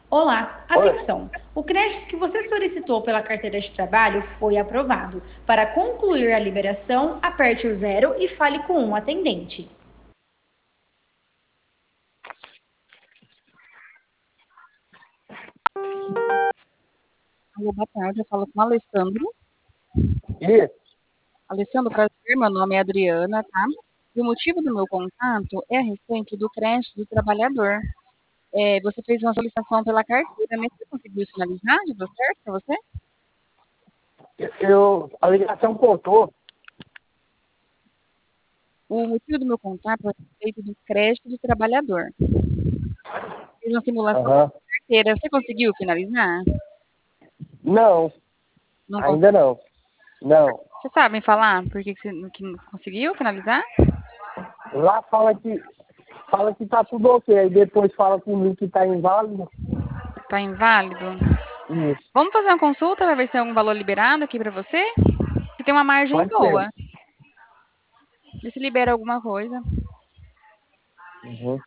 Olá, Oi. atenção! O crédito que você solicitou pela carteira de trabalho foi aprovado. Para concluir a liberação, aperte o zero e fale com um atendente. Alô, boa tarde, eu falo com o Alessandro. Isso. Alessandro, prazer, meu nome é Adriana, tá? E o motivo do meu contato é a respeito do crédito do trabalhador. Você fez uma solicitação pela carteira, mas você conseguiu finalizar? Já deu certo para você? A ligação cortou. O motivo do meu contato é a respeito do crédito do trabalhador. Fiz uma simulação Aham. pela carteira, você conseguiu finalizar? Não, Não ainda conseguiu. não. Não. Você sabe me falar por que que não conseguiu finalizar? Lá fala que tá tudo ok. Aí depois fala comigo que tá inválido. Está inválido? Isso. Vamos fazer uma consulta para ver se tem algum valor liberado aqui para você? Que tem uma margem Pode ser. boa. Vê se libera alguma coisa. Uhum.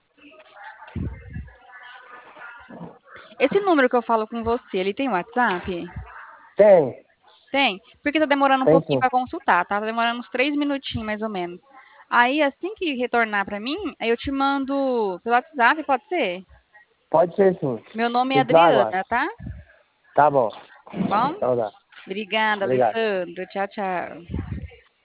Esse número que eu falo com você, ele tem WhatsApp? Tem. Tem? Porque tá demorando um Tem pouquinho sim. para consultar, tá? Tá demorando uns 3 minutinhos, mais ou menos. Aí, assim que retornar para mim, aí eu te mando pelo WhatsApp, pode ser? Pode ser sim. Meu nome é Fique na Adriana, aguardo. tá? Tá bom. Tá bom? Então dá. Obrigada, Obrigado. Alessandro. Tchau, tchau.